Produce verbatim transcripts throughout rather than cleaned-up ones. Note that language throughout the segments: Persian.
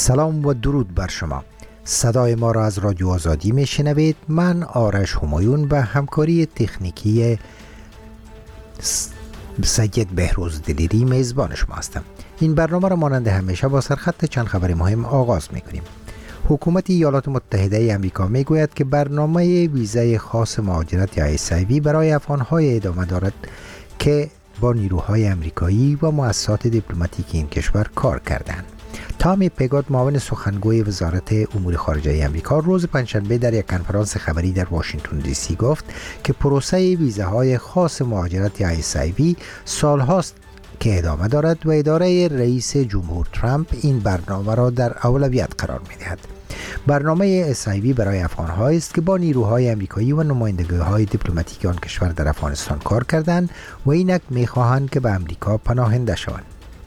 سلام و درود بر شما. صدای ما را از رادیو آزادی می شنوید. من آرش همایون به همکاری تکنیکی سید بهروز دلیری میزبان شما هستم. این برنامه را مانند همیشه با سرخط چند خبر مهم آغاز می کنیم. حکومت ایالات متحده آمریکا می گوید که برنامه ویزای خاص مهاجرت یا ایس آی وی برای افغان‌های ادامه دارد که با نیروهای آمریکایی و مؤسسات دیپلماتیکی این کشور کار کردند. تامی پیگات، معاون سخنگوی وزارت امور خارجه آمریکا، روز پنجشنبه در یک کنفرانس خبری در واشنگتن دی سی گفت که پروسه ویزاهای خاص مهاجرت یا ایس آی وی سالهاست که ادامه دارد و اداره رئیس جمهور ترامپ این برنامه را در اولویت قرار می‌دهد. برنامه ایس آی وی برای افغان‌هایی است که با نیروهای آمریکایی و نمایندگی‌های دیپلماتیک آن کشور در افغانستان کار کردند و اینک می‌خواهند که به آمریکا پناهنده شوند.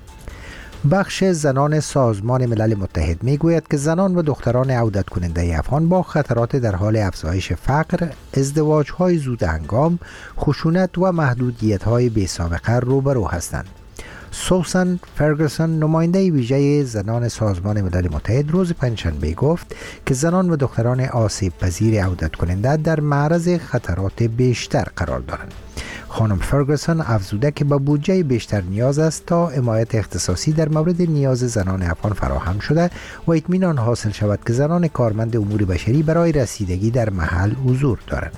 بخش زنان سازمان ملل متحد میگوید که زنان و دختران عودت کننده افغان با خطرات در حال افزایش فقر، ازدواج‌های زود هنگام، خشونت و محدودیت‌های بی‌سابقه روبرو هستند. سوسن فرگوسن، نماینده ویژه زنان سازمان ملل متحد، روز پنجشنبه گفت که زنان و دختران آسیب پذیر عودت کننده در معرض خطرات بیشتر قرار دارند. خانم فرگوسن افزوده که با بودجه بیشتر نیاز است تا حمایت اختصاصی در مورد نیاز زنان افغان فراهم شده و اطمینان حاصل شود که زنان کارمند امور بشری برای رسیدگی در محل حضور دارند.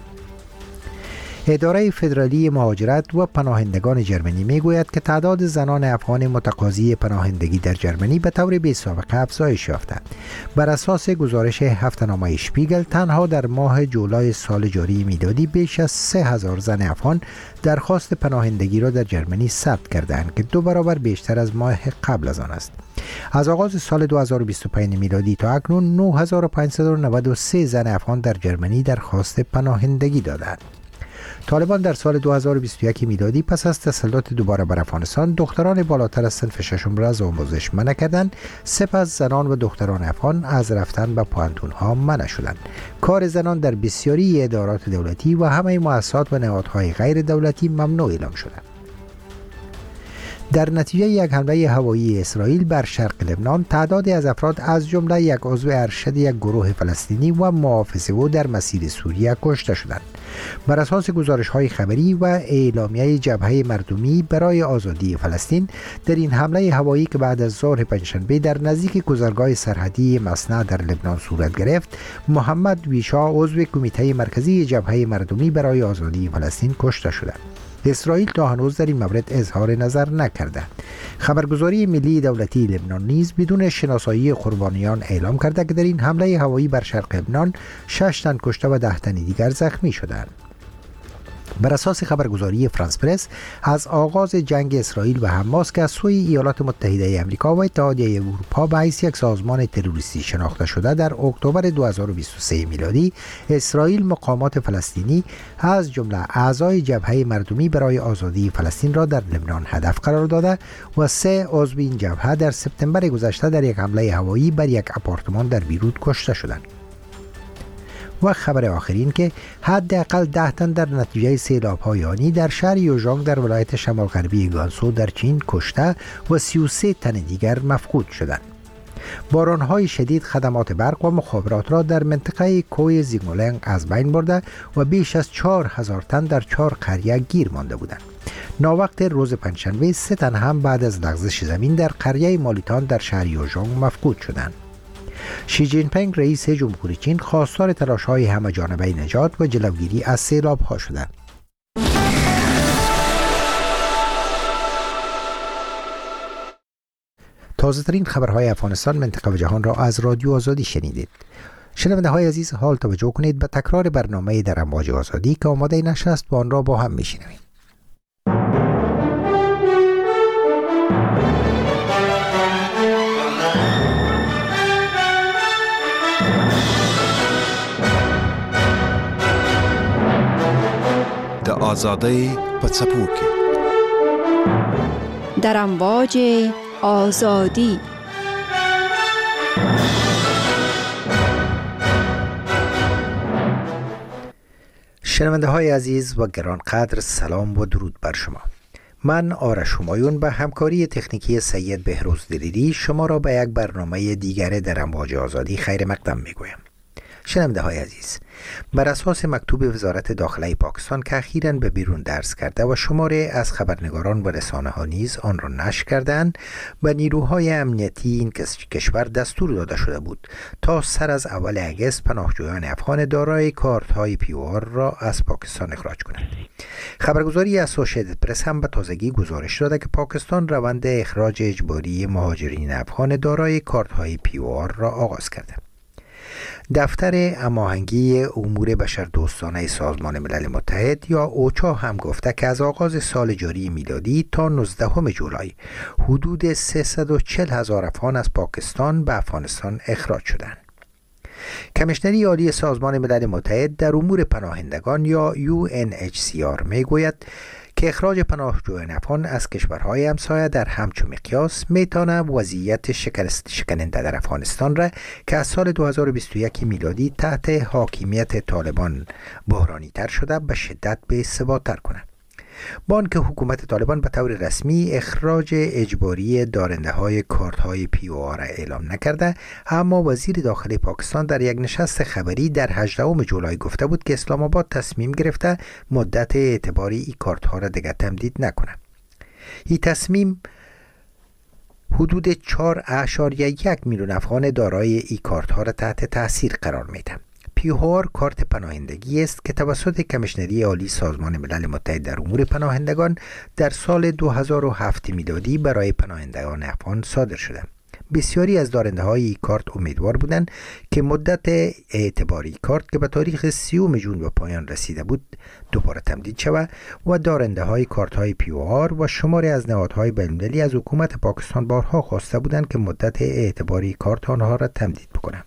اداره فدرالی مهاجرت و پناهندگان جرمنی میگوید که تعداد زنان افغان متقاضی پناهندگی در جرمنی به طور بی‌سابقه افزایش یافته. بر اساس گزارش هفته‌نامه شپیگل، تنها در ماه جولای سال جاری میلادی بیش از سه هزار زن افغان درخواست پناهندگی را در جرمنی ثبت کردند که دو برابر بیشتر از ماه قبل از آن است. از آغاز سال دو هزار و بیست و پنج میلادی تا اکنون نه هزار و پانصد و نود و سه زن افغان در جرمنی درخواست پناهندگی دادند. طالبان در سال دو هزار و بیست و یک میلادی پس از تسلط دوباره بر افغانستان دختران بالاتر از صنف ششم را از آموزش منع کردند. سپس زنان و دختران افغان از رفتن به پوهنتون‌ها منع شدند. کار زنان در بسیاری ادارات دولتی و همه مؤسسات و نهادهای غیر دولتی ممنوع اعلام شده. در نتیجه یک حمله هوایی اسرائیل بر شرق لبنان، تعدادی از افراد از جمله یک عضو ارشد یک گروه فلسطینی و محافظ او در مسیر سوریه کشته شدند. بر اساس گزارش‌های خبری و اعلامیه جبهه مردمی برای آزادی فلسطین، در این حمله هوایی که بعد از ظهر پنجشنبه در نزدیک گذرگاه سرحدی مصنع در لبنان صورت گرفت، محمد ویشا، عضو کمیته مرکزی جبهه مردمی برای آزادی فلسطین کشته شد. اسرائیل تا هنوز در این مورد اظهار نظر نکرده. خبرگزاری ملی دولتی لبنان نیز بدون شناسایی قربانیان اعلام کرده که در این حمله هوایی بر شرق لبنان شش تن کشته و ده تن دیگر زخمی شدند. بر اساس خبرگزاری فرانس پرس، از آغاز جنگ اسرائیل و حماس که از سوی ایالات متحده آمریکا و اتحادیه اروپا به حیث یک سازمان تروریستی شناخته شده، در اکتبر دو هزار و بیست و سه میلادی اسرائیل مقامات فلسطینی از جمله اعضای جبهه مردمی برای آزادی فلسطین را در لبنان هدف قرار داده و سه عضو این جبهه در سپتامبر گذشته در یک حمله هوایی بر یک آپارتمان در بیروت کشته شدند. و خبر آخرین که حداقل ده تن در نتیجه سیلاب‌های آنی در شهر یوژانگ در ولایت شمال غربی گانسو در چین کشته و سی و سه تن دیگر مفقود شدند. باران‌های شدید خدمات برق و مخابرات را در منطقه کوه زیگمولنگ از بین برده و بیش از چهار هزار تن در چهار قریه گیر مانده بودند. ناوقت روز پنجشنبه سه تن هم بعد از لغزش زمین در قریه مالیتان در شهر یوژانگ مفقود شدند. شی جین پینگ، رئیس جمهوری چین، خواستار تلاش‌های همه‌جانبه نجات و جلوگیری از سیلاب‌ها شدند. تازه‌ترین خبرهای افغانستان، منطقه و جهان را از رادیو آزادی شنیدید. شنونده‌های عزیز، حال توجه کنید به تکرار برنامه در امواج آزادی که آماده نشست و آن را با هم می‌شنویم. د آزادۍ په څپو کې در امواج آزادی. شنونده های عزیز و گرانقدر، سلام و درود بر شما. من آرش همایون به همکاری تکنیکی سید بهروز دلیری شما را به یک برنامه دیگر در امواج آزادی خیر مقدم میگویم. شنونده های عزیز، بر اساس مکتوب وزارت داخله پاکستان که اخیراً به بیرون درس کرده و شماره از خبرنگاران و رسانه ها نیز آن را نشر کردند، به نیروهای امنیتی این کشور دستور داده شده بود تا سر از اول اگست پناهجویان افغان دارای کارت های پی او آر را از پاکستان اخراج کنند. خبرگزاری اسوسییتد پرس هم به تازگی گزارش داده که پاکستان روند اخراج اجباری مهاجرین افغان دارای کارت های پی او آر را آغاز کرده. دفتر هماهنگی امور بشردوستانه سازمان ملل متحد یا اوچا هم گفته که از آغاز سال جاری میلادی تا نوزدهم جولای حدود سیصد و چهل هزار افغان از پاکستان به افغانستان اخراج شدند. کمیشنری عالی سازمان ملل متحد در امور پناهندگان یا یو ان اچ سی آر میگوید که اخراج پناهجویان افغان از کشورهای همسایه در همچون مقیاس میتونه وضعیت شکننده در افغانستان را که از سال دو هزار و بیست و یک میلادی تحت حاکمیت طالبان بحرانی تر شده به شدت به ثبات تر کنه. با آنکه حکومت طالبان به طور رسمی اخراج اجباری دارنده های کارت های پی او آر را اعلام نکرده، اما وزیر داخلی پاکستان در یک نشست خبری در هجدهم جولای گفته بود که اسلام آباد تصمیم گرفته مدت اعتباری این کارت ها را دیگر تمدید نکنه. این تصمیم حدود چهار اشاریه یک میلیون افغان دارای این کارت ها را تحت تاثیر قرار میده. پی او آر کارت پناهندگی است که توسط کمیشنری عالی سازمان ملل متحد در امور پناهندگان در سال دو هزار و هفت میلادی برای پناهندگان افغان صادر شده. بسیاری از دارنده های این کارت امیدوار بودند که مدت اعتباری کارت که به تاریخ سیوم ژوئن به پایان رسیده بود دوباره تمدید شود و دارنده های کارت های پی او آر و شماری از نهادهای بین‌المللی از حکومت پاکستان بارها خواسته بودند که مدت اعتباری کارت آنها را تمدید بکنند.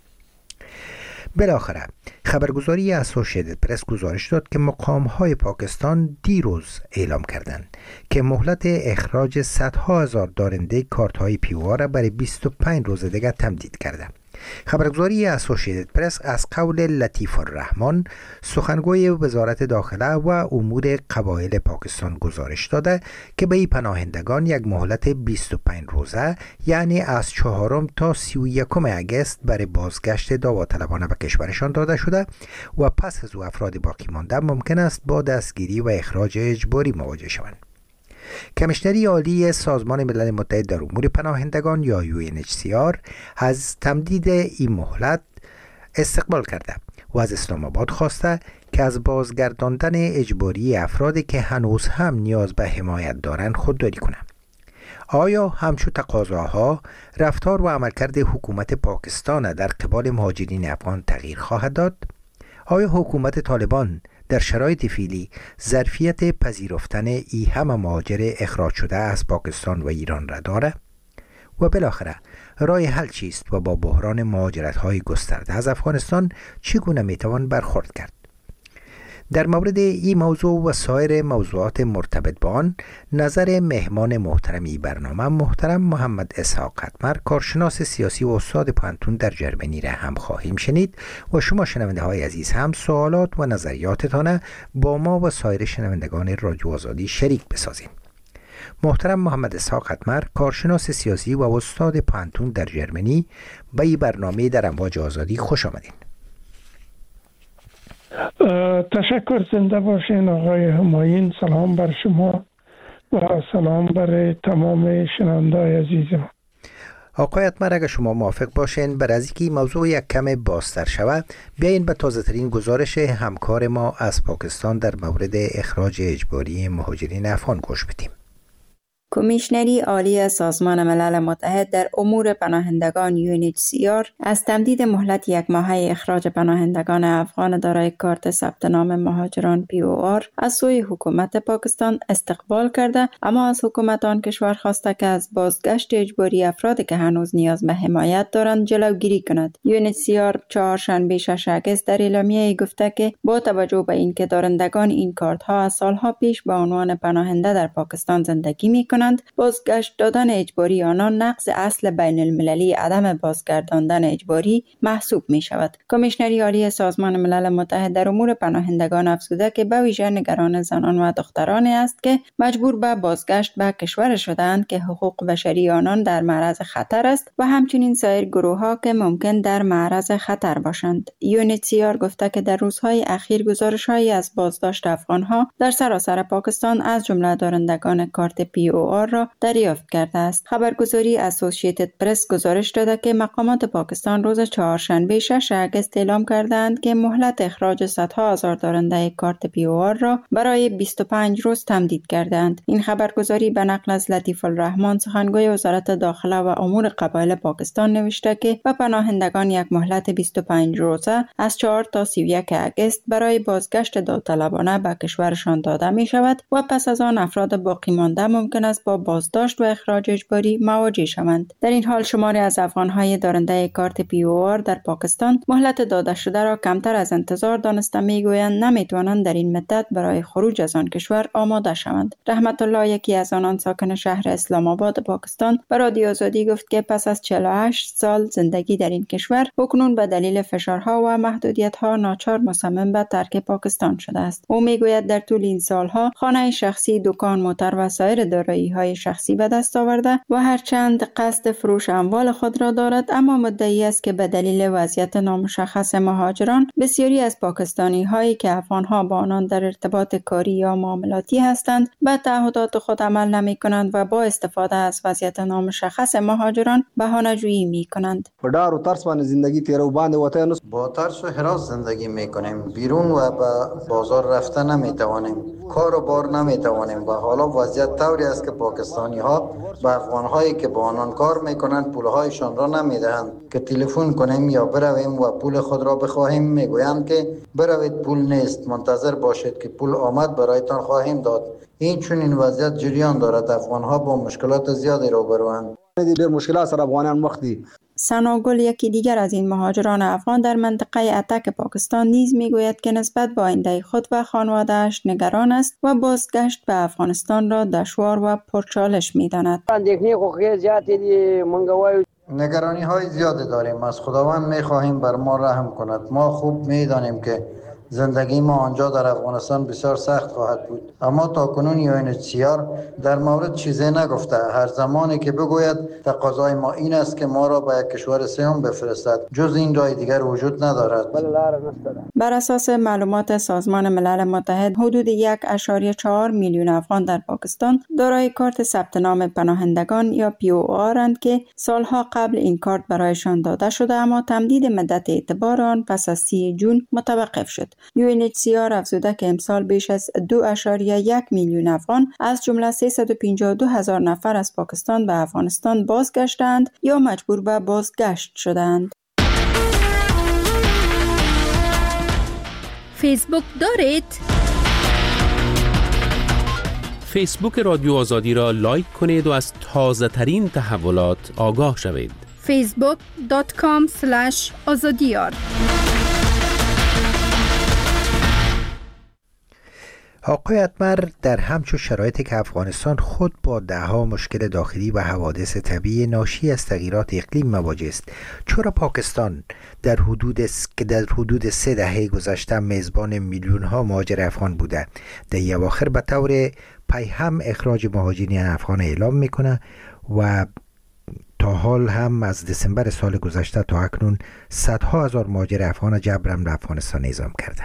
بالاخره خبرگزاری اسوسییتد پرس گزارش داد که مقام‌های پاکستان دیروز اعلام کردند که مهلت اخراج صدها هزار دارنده کارت‌های پی او آر را برای بیست و پنج روز دیگر تمدید کرده. خبرگزاری اسوسییتد پرس از قول لطیف الرحمن سخنگوی وزارت داخله و امور قبایل پاکستان گزارش داده که به این پناهندگان یک مهلت بیست و پنج روزه یعنی از چهارم تا سی و یکم اگست برای بازگشت داوطلبانه به کشورشان داده شده و پس از او افراد باقی مانده ممکن است با دستگیری و اخراج اجباری مواجه شوند. کمیشنری عالی سازمان ملل متحد در امور پناهندگان یا یو ان اچ سی آر از تمدید این مهلت استقبال کرده و از اسلام آباد خواسته که از بازگرداندن اجباری افرادی که هنوز هم نیاز به حمایت دارند خودداری کنند. آیا همچون تقاضاها رفتار و عملکرد حکومت پاکستان در قبال مهاجرین افغان تغییر خواهد داد؟ آیا حکومت طالبان در شرایط فعلی ظرفیت پذیرفتن ای همه مهاجر اخراج شده از پاکستان و ایران را داره؟ و بالاخره راه حل چیست و با بحران مهاجرت های گسترده از افغانستان چگونه میتوان برخورد کرد؟ در مورد این موضوع و سایر موضوعات مرتبط با آن نظر مهمان محترمی برنامه محترم محمد اسحاق قطمر، کارشناس سیاسی و استاد پانتون در جرمنی را هم خواهیم شنید و شما شنونده های عزیز هم سوالات و نظریاتتان با ما و سایر شنوندگان رادیو آزادی شریک بسازید. محترم محمد اسحاق قطمر، کارشناس سیاسی و استاد پانتون در جرمنی، به این برنامه در امواج آزادی خوش آمدید. تشکر، زنده باشین آقای همایون. سلام بر شما و سلام بر تمام شنونده‌های عزیزم. آقای قطمر، اگر شما موافق باشین بر از اینکه موضوع یک کم بازتر شود بیاین به تازه ترین گزارش همکار ما از پاکستان در مورد اخراج اجباری مهاجرین افغان گوش بدیم. کمیشنری عالی سازمان ملل متحد در امور پناهندگان یو ان اچ سی آر از تمدید مهلت یک ماهه اخراج پناهندگان افغان دارای کارت ثبت نام مهاجران پی او آر از سوی حکومت پاکستان استقبال کرده، اما از حکومت آن کشور خواسته که از بازگشت اجباری افرادی که هنوز نیاز به حمایت دارند جلوگیری کند. یو ان اچ سی آر چهارشنبه شش اگست در اعلامیه گفته که با توجه به اینکه دارندگان این کارت ها از سالها پیش به عنوان پناهنده در پاکستان زندگی می کنند، کنند بازگشت دادن اجباری آنان نقض اصل بین المللی عدم بازگرداندن اجباری محسوب می شود. کمیشنری عالی سازمان ملل متحد در امور پناهندگان افزوده که به ویژه نگران زنان و دخترانی است که مجبور به بازگشت به کشور شدند که حقوق بشری آنان در معرض خطر است و همچنین سایر گروه‌ها که ممکن در معرض خطر باشند. یو ان اچ سی آر گفته که در روزهای اخیر گزارش‌هایی از بازداشت افغان‌ها در سراسر پاکستان از جمله دارندگان کارت پی او آر را دریافت کرده است. خبرگزاری اسوسییتد پرس گزارش داده که مقامات پاکستان روز چهارشنبه شش اگست اعلام کردند که مهلت اخراج صدها هزار دارنده کارت پی او آر را برای بیست و پنج روز تمدید کردند. این خبرگزاری به نقل از لطیف الرحمن سخنگوی وزارت داخله و امور قبایل پاکستان نوشته که به پناهندگان یک مهلت بیست و پنج روزه از چهار تا سی و یک اگست برای بازگشت داوطلبانه به کشورشان داده می شود و پس از آن افراد باقی مانده ممکن است با بازداشت و اخراج اجباری مواجه شوند. در این حال شماری از افغان‌های دارنده کارت پی او آر در پاکستان مهلت داده شده را کمتر از انتظار دانسته میگویند نمیتوانند در این مدت برای خروج از آن کشور آماده شوند. رحمت الله یکی از آنان ساکن شهر اسلام آباد پاکستان به رادیو آزادی گفت که پس از چهل و هشت سال زندگی در این کشور اکنون به دلیل فشارها و محدودیت‌ها ناچار مصمم به ترک پاکستان شده است. او میگوید در طول این سالها خانه شخصی، دکان، موتر و سایر دارایی‌های شخصی به دست آورده و هرچند قصد فروش اموال خود را دارد اما مدعی است که به دلیل وضعیت نامشخص مهاجران بسیاری از پاکستانی‌هایی که افغان‌ها با آنان در ارتباط کاری یا معاملاتی هستند به تعهدات خود عمل نمی‌کنند و با استفاده از وضعیت نامشخص مهاجران بهانه‌جویی می‌کنند. با ډار او ترس باندې زندگی تیرو باندې وته نو با ترس و هراس زندگی می‌کنیم. بیرون و به بازار رفته نمی‌توانیم. کار و بار نمی‌توانیم و حالا وضعیت طوری است که پاکستانی‌ها به افغان‌هایی که با آنان کار می‌کنند پول‌هایشان را نمی‌دهند که تلفن کنیم یا برویم و پول خود را بخواهیم می‌گویند که بروید پول نیست، منتظر باشید که پول آمد برایتان خواهیم داد. این چون این وضعیت جریان دارد افغان‌ها با مشکلات زیادی روبروند. ډېر مشکلات سره افغانان مخ دي. ثناگل یکی دیگر از این مهاجران افغان در منطقه اتک پاکستان نیز میگوید که نسبت به آینده خود و خانواده‌اش نگران است و بازگشت به افغانستان را دشوار و پرچالش می‌داند. نگرانی های زیادی داریم. از خداوند می‌خواهیم بر ما رحم کند. ما خوب می‌دانیم که زندگی ما آنجا در افغانستان بسیار سخت خواهد بود، اما تا کنون یو ان اچ سی آر در مورد چیزی نگفته. هر زمانی که بگوید تقاضای ما این است که ما را به یک کشور سوم بفرستد، جز این راه دیگر وجود ندارد. بر اساس معلومات سازمان ملل متحد حدود یک ممیز چهار میلیون افغان در پاکستان دارای کارت ثبت نام پناهندگان یا پی او آرند که سالها قبل این کارت برایشان داده شده اما تمدید مدت اعتبار آن پس از سی جون متوقف شد. یو ان اچ سی آر افزوده که امسال بیش از دو ممیز یک میلیون افغان از جمله سیصد و پنجاه و دو هزار نفر از پاکستان به افغانستان بازگشتند یا مجبور به بازگشت شدند. فیسبوک دارید؟ فیسبوک رادیو آزادی را لایک کنید و از تازه ترین تحولات آگاه شوید. فیسبوک دات کام اسلش آزادیار. آقای اتمر، در همچون شرایطی که افغانستان خود با دهها مشکل داخلی و حوادث طبیعی ناشی از تغییرات اقلیم مواجه است، چرا پاکستان در حدود که در حدود سه دهه گذشته میزبان میلیون ها مهاجر افغان بوده، در اواخر به طور پیهم اخراج مهاجرین افغان اعلام میکنه و تا حال هم از دسامبر سال گذشته تا اکنون صدها هزار مهاجر افغان جبران به افغانستان اعزام کرده؟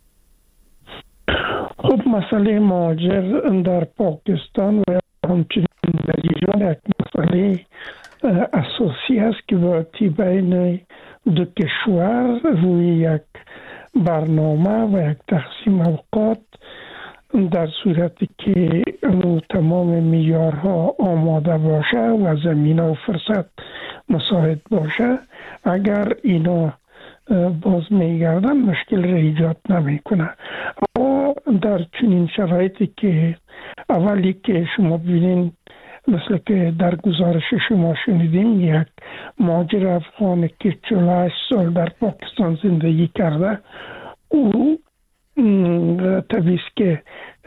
خب مسئله مهاجر در پاکستان و همچنین در ایران یک مسئله اساسی است که باید بین دو کشور روی یک برنامه و یک تقسیم اوقات در صورتی که تمام معیارها آماده باشه و زمینه و فرصت مساعد باشه، اگر اینا باز میگردن مشکل را ایجاد نمیکنه. اما در چنین شرایطی که اولی که شما ببینین مثل که در گزارش شما شنیدین، یک مهاجر افغان که چهل و هشت سال در پاکستان زندگی کرده، او طبیعی است که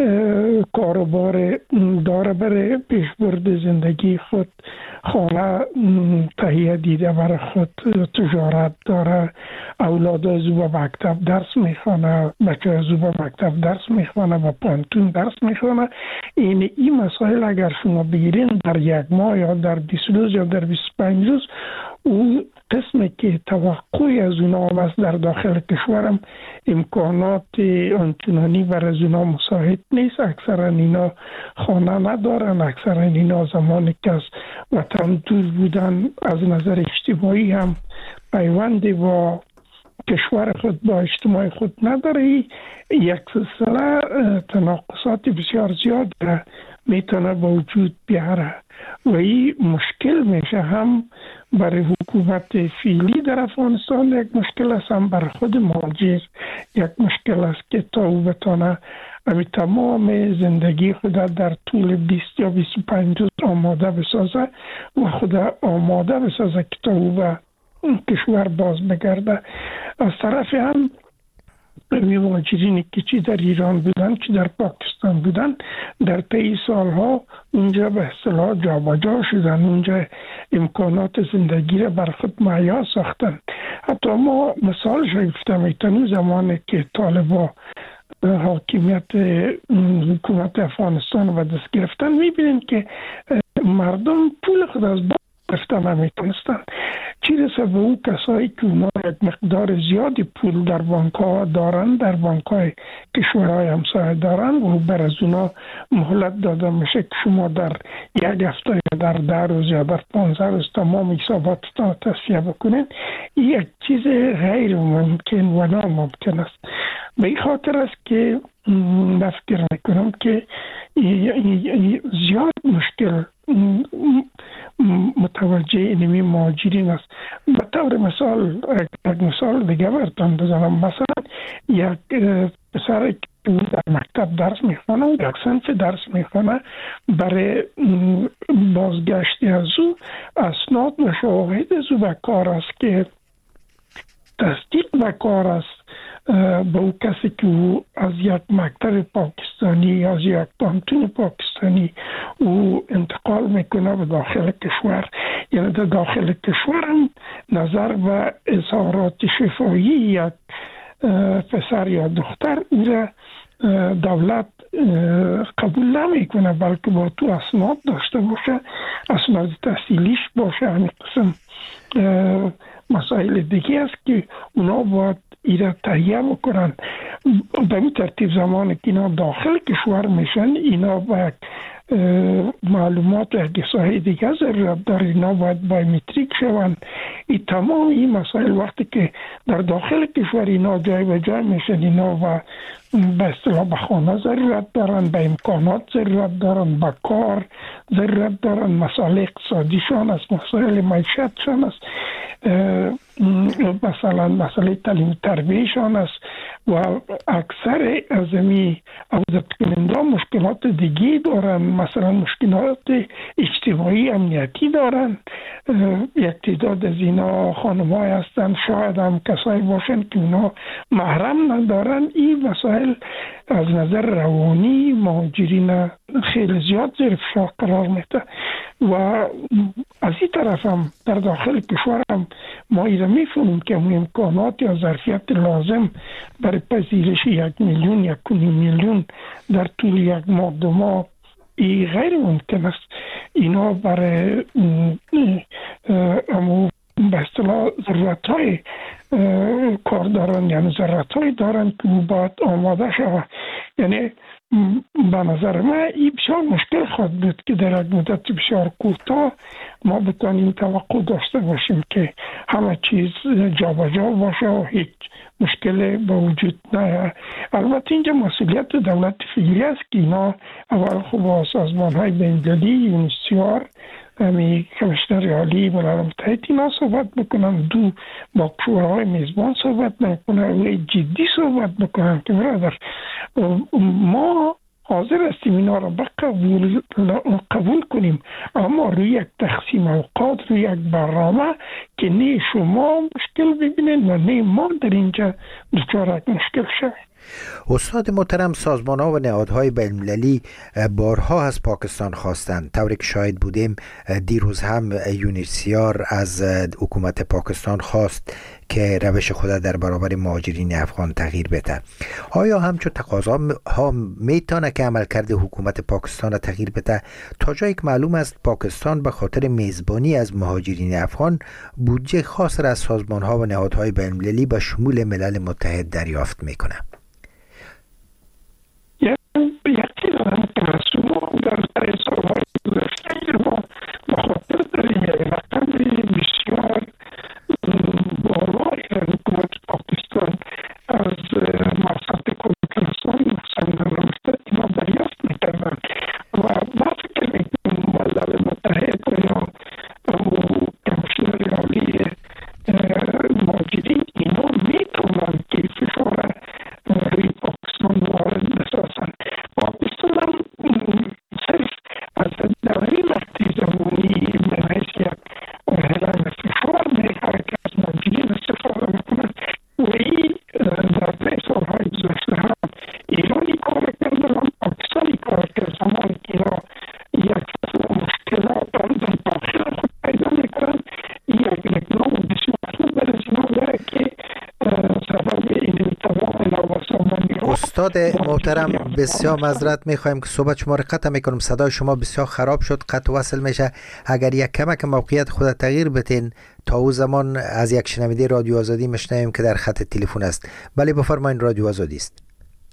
کاروبار داره برای پیشبرد زندگی خود، خانه تهیه دیده برای خود، تجارت داره، اولاد از او به مکتب درس میخوانه، بچه از او به مکتب درس میخوانه، به پانتون درس میخوانه. این این مسائل اگر شما بگیرین در یک ماه یا در بیست روز یا در بیست و پنج روز، اون قسمی که توقعی از اونا است در داخل کشورم امکانات آنچنانی برای از اونا مساعد نیست. اکثرا اینا خانه ندارن، اکثرا اینا زمانی که از وطن دور بودن از نظر اجتماعی هم پیوندی با کشور خود با اجتماع خود نداره. یک سلسله تناقضات بسیار زیاد میتونه با وجود بیاره و این مشکل میشه هم برای حکومت فعلی در افغانستان، یک مشکل است هم برای خود مهاجر یک مشکل است که تا او بتانه امی تمام زندگی خود در طول بیست یا بیست و پنج روز آماده بسازه و خود آماده بسازه که تا او به کشور باز بگرده. از طرف هم مهاجرینی که چی در ایران بودن چی در پاکستان بودن در طی سالها اونجا به اصطلاح جابجا شدن، اونجا امکانات زندگی را بر خود مهیا ساختن. حتی ما مثال گفتم ایتنو زمانی که طالبا حاکمیت حکومت افغانستان و دست گرفتن، میبینیم که مردم پول خود از با گرفتن نمیتونستن، چی رسه به اون کسایی که اونا یک مقدار زیادی پول در بانک ها دارن، در بانک های کشورهای همسایه دارن و بر از اونا مهلت داده میشه که شما در یک هفته یا در ده روز یا در پانزده روز تمام حساباتتان تصفیه بکنین. این یک چیز غیر ممکن و ناممکن است. به این خاطر است که نفکر میکنم که زیاد مشکل متوجه اینمی مهاجرین است. به طور مثال یک مثال دیگه براتون بزنم، مثلا یک پسر که در مکتب درس میخوانه و یک صنف درس میخوانه، برای بازگشتی از او اسناد و شواهد از او به کار است که تصدیق به کار است با او کسی که او از یک مکتب پاکستانی از یک پانتون پاکستانی او انتقال میکنه به داخل کشور. یعنی در داخل کشور هم نظر به اظهارات شفاهی یک پسر یا دختر ایره دولت قبول نمیکنه، بلکه با تو اسناد داشته باشه، اسناد تحصیلیش باشه. همین قسم مسائل دیگه است که اونا باید ایره تهیه بکنن. به این ترتیب زمانی که اینا داخل کشور میشن، اینا باید معلومات و احساهای دیگه ضرورت داره، اینا باید بایومتریک شون. این تمام این مسائل وقتی که در داخل کشور اینا جای به جای میشن، اینا و به اصطلاح به خانه ضرورت دارن، به امکانات ضرورت دارن، به کار ضرورت دارن، مسائل اقتصادیشان است، مسائل معیشتشان است، مثلا مسئله تعلیم تربیهشان است و اکثر از امی عوضت کننده مشکلات دیگی دارن، مثلا مشکلات اجتماعی امنیتی دارن. یک تعداد از اینا خانم‌های هستن، شاید هم کسایی باشن که اونا محرم ندارن. این مسائل از نظر روانی مهاجرین خیلی زیاد زیر فشار قرار میده و از این طرف هم در داخل کشور هم ما ایره میفهمیم که امکانات یا ظرفیت لازم برای پذیرش یک میلیون یک کنیم میلیون در طول یک ماه دو ماه ای غیر ممکن است. اینا برای امو به اصطلاح ضرورت های کار دارن، یعنی ضرورت های دارن که باید آماده شود. یعنی به نظر من این بسیار مشکل خواهد بود که در یک مدت بسیار کوتاه ما بتانیم توقع داشته باشیم که همه چیز جابجا باشه و هیچ مشکل به وجود نه. البته اینجا مسئولیت دولت فعلی است که اینا اول خوب با سازمان های بین‌المللی یونیسیار امی کمیشنر عالی ملل متحد اینا صحبت بکنن، دو با شورای میزبان صحبت نکنن و جدی صحبت بکنن که برادر ما حاضر هستیم اینا را بقبول قبول کنیم، اما روی یک تقسیم اوقات، روی یک برنامه که نه شما مشکل ببینید و نه ما در اینجا دچار مشکل شویم. استاد محترم، سازمان ها و نهادهای بین‌المللی بارها از پاکستان خواستند، طوری که شاهد بودیم دیروز هم یونیسیار از حکومت پاکستان خواست که روش خود در برابر مهاجرین افغان تغییر بده. آیا همچون تقاضا ها میتونه که عملکرد حکومت پاکستان تغییر بده؟ تا جایی که معلوم است پاکستان به خاطر میزبانی از مهاجرین افغان بودجه خاص را از سازمان ها و نهادهای بین‌المللی به شمول ملل متحد دریافت میکنه. یکی دارم که شما در در سالهای گذشته ما بخاطر داریم یک رقم بسیار بالای حکومت پاکستان از مقصد کمک رسانی مثلا در رابطه اینا دریافت میکردن و ما فکر میکنم ملل متحد یا کمیشنر عالی مهاجرین اینا میتونن که فشار روی پاکستان وارد بسازن. پاکستان هم صرف از دوره وقتی زمانی به حیث یک هلان فشار میخواه که از مهاجرین استفاده میکنن و این در ده سالهای گذشته هم ایرانی کار کردن هم پاکستانی کار کرد. زمانی که اینا یک مشکلات در داخل خود پیدا میکنن یک یک نوع بسیار خوب بر از اینا داره که سبب این تمام نواسامانی ها. استاد محترم بسیار معذرت میخوایم که صحبت شما رو قطع میکنم، صدای شما بسیار خراب شد، قطع وصل میشه. اگر یک کمک موقعیت خود تغییر بتین تا او زمان از یک شنونده رادیو آزادی میشنویم که در خط تلفن است. بله بفرمایید، رادیو آزادی است.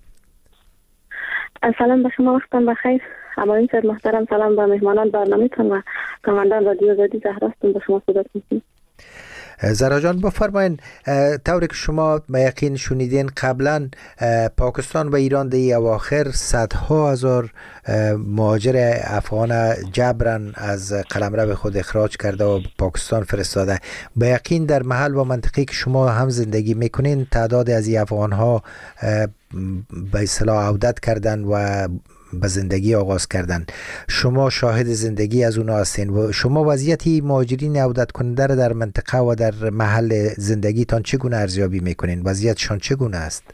سلام به شما، وقتم بخیر. همایون صاحب محترم، سلام به مهمانان برنامه‌تان و کامندان رادیو آزادی زهراستون، به شما صحبت می‌کنم. زهرا جان بفرمایین، طوری که شما به یقین شنیدین قبلا پاکستان و ایران در اواخر صدها هزار مهاجر افغان جبران از قلمرو خود اخراج کرده و پاکستان فرستاده. به یقین در محل و منطقه‌ای که شما هم زندگی میکنین تعداد از این افغان ها به اصطلاح عودت کردن و به زندگی آغاز کردن. شما شاهد زندگی از اونا هستین و شما وضعیتی مهاجرین عودت کننده را در منطقه و در محل زندگیتان چگونه ارزیابی میکنین؟ وضعیتشان چگونه است؟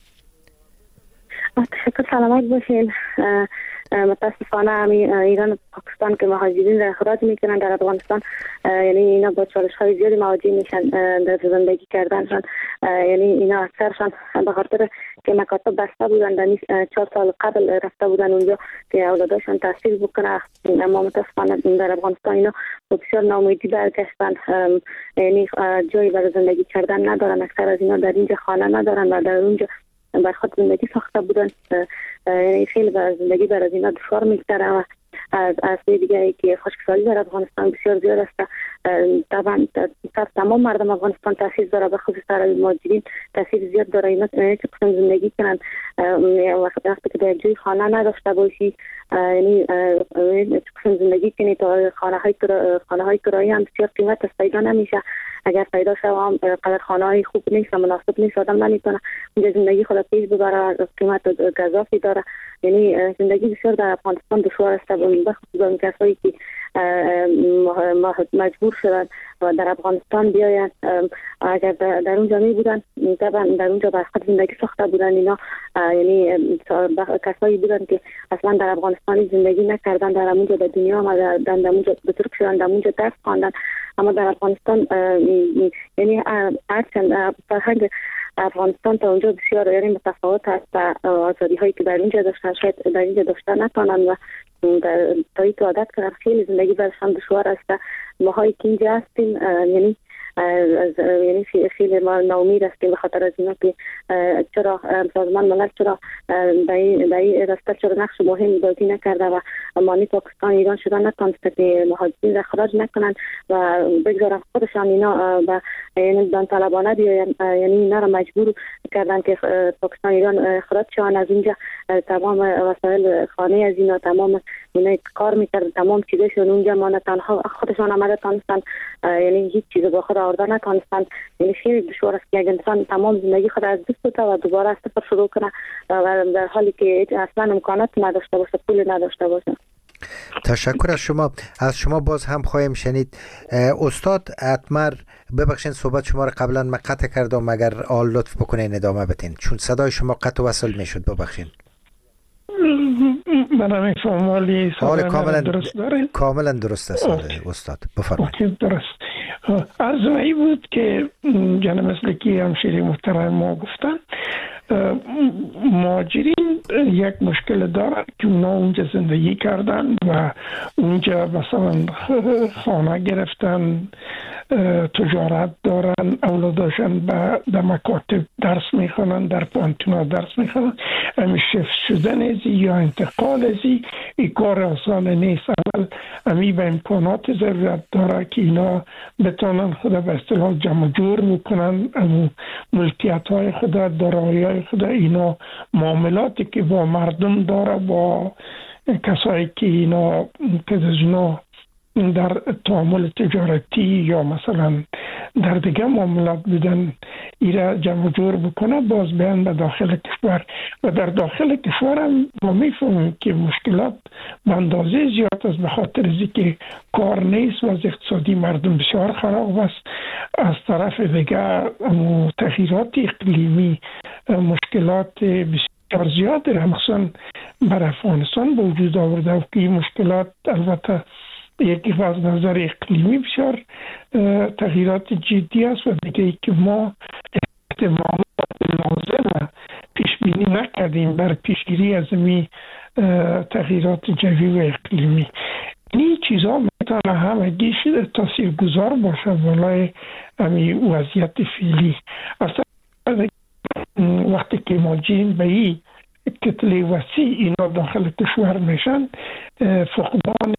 تشکر، سلامت باشین. متاسفانه همین ایران و پاکستان که مهاجرین را اخراج میکنن در افغانستان، یعنی اینا با چالش های زیادی مواجه میشن در زندگی کردنشان. یعنی اینا اکثرشان به خاطر که مکاتب بسته بودن، در چهار سال قبل رفته بودن اونجا که اولاداشان تحصیل بکنه، اما متاسفانه در افغانستان اینا بسیار ناامیدی برگشتن، یعنی جایی برای زندگی کردن ندارن. اکثر از اینا در اینجا خانه ندارن و در اونجا بر خود زندگی ساخته بودن. یعنی خیلی بر زندگی بر از اینا دشوار میگذره و از از دیگه که خشکسالی در افغانستان بسیار زیاد است. طبعا سر تمام مردم افغانستان تاثیر داره، به خصوص برای مهاجرین تاثیر زیاد داره. اینا چه قسم زندگی کنن وقتی که در جای خانه نداشته باشی، یعنی چه قسم زندگی کنی تا خانه های خانه های کرایی هم بسیار قیمت است، پیدا نمیشه. اگر پیدا شد هم قدر خانه های خوب نیست، مناسب نیست، آدم نمیتونه اونجا زندگی خود پیش ببره، قیمت گزافی داره. یعنی زندگی بسیار در افغانستان دشوار است، به خصوص کسایی که مجبور شدن و در افغانستان بیاین. اگر در اونجا می بودن طبعا در اونجا بر خود زندگی ساخته بودن اینا، یعنی کسایی بودن که اصلا در افغانستان زندگی نکردن، در اونجا به دنیا آمدن، در اونجا بزرگ شدن، در اونجا درس خواندن. اما در افغانستان یعنی هرچند فرهنگ افغانستان تا اونجا بسیار یعنی متفاوت است، آزادی هایی که در اینجا داشتن شاید در اینجا داشتن نتونن و در تایی که عادت کردن خیلی زندگی برشان دشوار است. ما هایی که اینجا هستیم یعنی از یعنی خیلی ما ناامید هستیم به خاطر از اینا که چرا سازمان ملل چرا در این راسته چرا نقش مهم بازی نکرده و مانی پاکستان ایران شدن نتونسته که مهاجرین را اخراج نکنن و بگذارن خودشان اینا و یعنی داوطلبانه بیاین. یعنی اینا را مجبور کردن که پاکستان ایران اخراج شوند از اینجا. تمام وسایل خانه از اینا تمام اینا کار میکرد، تمام چیزشون اونجا ما تنها خودشان آمده تانستن، یعنی هیچ چیز با خود آورده نتانستن. یعنی خیلی دشوار است که یک انسان تمام زندگی خود از دست بده و دوباره از صفر شروع کنه و در حالی که اصلا امکانات نداشته باشه، پول نداشته باشه. تشکر از شما. از شما باز هم خواهیم شنید. استاد اتمر، ببخشید صحبت شما رو قبلا من قطع کردم، اگر آل لطف بکنین ادامه بدین چون صدای شما قطع و وصل میشد. ببخشید. من میفهمم ولی حال کاملا درست داره؟ کاملا درست است استاد، بفرمایید. درست. از ای بود که جناب مسلکی همشیری محترم ما گفتن مهاجرین یک مشکل دارن که اونا اونجا زندگی کردن و اونجا مثلا خانه گرفتن، تجارت دارن، اولاداشن در مکاتب درس میخونن، در پانتونا درس میخونن. امی شفت شدن ازی یا انتقال ازی ای کار آسان نیست. اول امی به امکانات ضرورت داره که اینا بتونن خدا به اصطلاح جمع جور میکنن، امو ملکیت های خدا، دارایی های خدا، اینا معاملاتی که با مردم داره، با کسایی که اینا که از اینا در تعامل تجارتی یا مثلا در دیگه معاملات بدن ایرا جمع جور بکنه، باز بیان به داخل کشور. و در داخل کشور هم ما میفهمیم که مشکلات به اندازه زیاد است، به خاطر از که کار نیست و از اقتصادی مردم بسیار خراب است. از طرف دیگه تغییرات اقلیمی مشکلات بسیار زیاد در مخصوصا بر افغانستان به وجود آورده و که این مشکلات البته یکی از نظر اقلیمی بسیار تغییرات جدی است و دیگه ای که ما احتمالات لازم پیش بینی نکردیم بر پیشگیری از این تغییرات جوی و اقلیمی. این چیزها میتونه همگیش تاثیرگذار باشه بالای همین وضعیت فعلی. اصلا وقتی که مهاجرین به این کتله وسیع اینا داخل کشور میشن، فقدان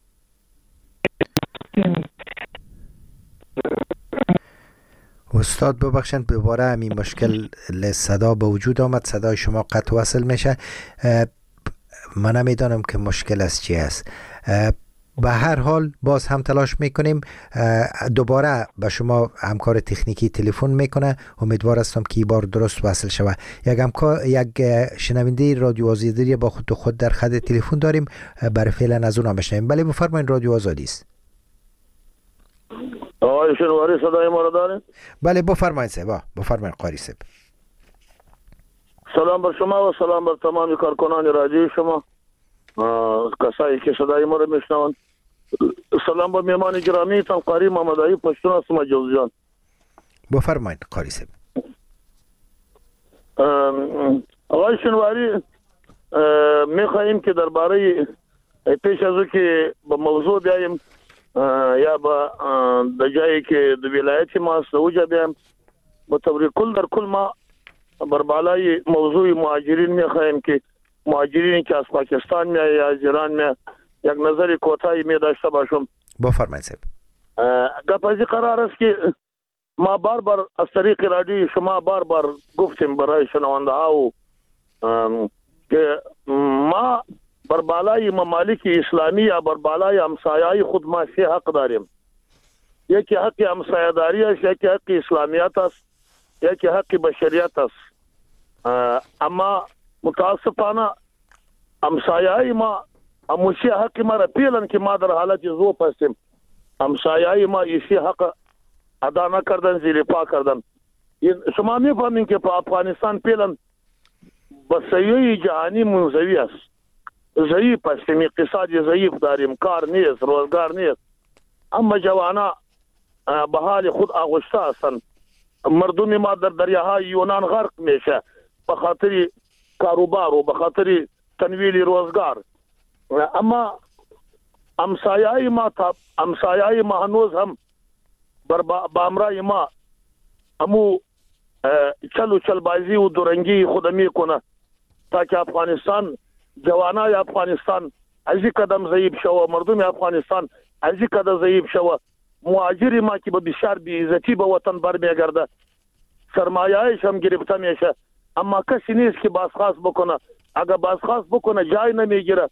استاد ببخشید دوباره همین مشکل صدا به وجود آمد، صدای شما قطع وصل میشه. من نمیدانم که مشکل از چی است. به هر حال باز هم تلاش میکنیم. دوباره به شما همکار تکنیکی تلفن میکنه، امیدوار هستم که این بار درست وصل شود. یک همکار یک شنونده رادیو آزادی با خود خود در خط تلفن داریم، برای فعلا از اون بشنویم. بله بفرمایید، رادیو آزادی است. آقای شنواری صدای ما رو دارین؟ بله بفرمایید سبا، بفرمایید قاری سب. سلام بر شما و سلام بر تمام کارکنان رادیو شما، کسایی که صدای ما رو میشنوند. سلام بر میهمان گرامی تان قاری محمدعلی پشتون هستم جوزجان. بفرمایید قاری سب. آقای شنواری میخواهیم که درباره پیش از او که به موضوع بیاییم یا با در جایی که در ولایت ما است اوجا بیایم، به طور کل در کل ما بر بالای موضوع مهاجرین میخواهیم که مهاجرین که از پاکستان میاد یا از ایران میاد یک نظر کوتاهی می داشته باشم. بفرمایید صاحب. گپ از قرار است که ما بار بار از طریق رادیو شما بار بار گفتیم برای شنونده ها و که ما بر بالای ممالک اسلامی یا بر بالای همسایه‌های خود ما سه حق داریم. یکی حق همسایه‌داری است، یکی حق اسلامیت است، یکی حق بشریت است. اما متاسفانه همسایه‌های ما هموشه حق ما را پیلن که ما در حالت ضعف هستیم. همسایه‌های ما ایسی حق ادا نکردن، زیر پا کردن. شما میفهمین که په افغانستان پیلن بسیاری جهانی منزوی است. ضعیف هستیم، اقتصادی ضعیف داریم، کار نیست، روزگار نیست. اما جوانا به حال خود آغشته هستند. مردم ما در دریاهای یونان غرق میشه به خاطر کاروبار و به خاطر تنویل روزگار. اما همسایه‌های ما همسایه‌های ما هنوز هم بر با امرای ما همو چلو چل بازی و دورنگی خود میکنه تا که افغانستان، جوانای افغانستان از این قدم ضعیف شوه، مردم افغانستان از این قدم ضعیف شوه. مهاجر ما که به بسیار بی‌عزتی به وطن برمیگرده، سرمایه‌اش هم گرفته میشه، اما کسی نیست که بازخواست بکنه. اگر بازخواست بکنه جای نمیگیره.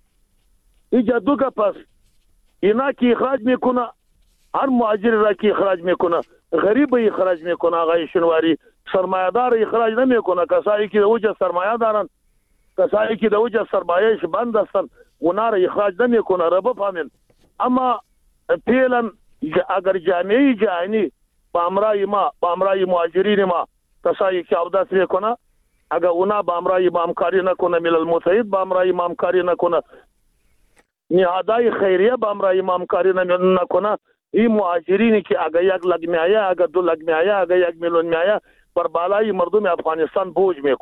اینجا دو گپ است. اینا که اخراج میکنه، هر مهاجر را که اخراج میکنه غریب اخراج میکنه. آقای شنواری سرمایه‌دار اخراج نمیکنه. کسایی که اوج سرمایه دارن، کسایی که اوج سرمایه‌اش بند هستن اونا را اخراج نمیکنه را بفهمین. اما فعلا اگر جامعه جهانی با امرای ما با امرای مهاجرین ما کسایی که عودت میکنه، اگر اونا با امرای ما همکاری نکنه، ملل متحد با امرای ما همکاری نکنه، نهادهای خیریه با امرای ما همکاری نکنه، این مهاجرینی که اگر یک لگ میایه، اگر دو لگ میایه، اگر یک میلیون میایه، بر بالای مردم افغانستان بوج میکنه.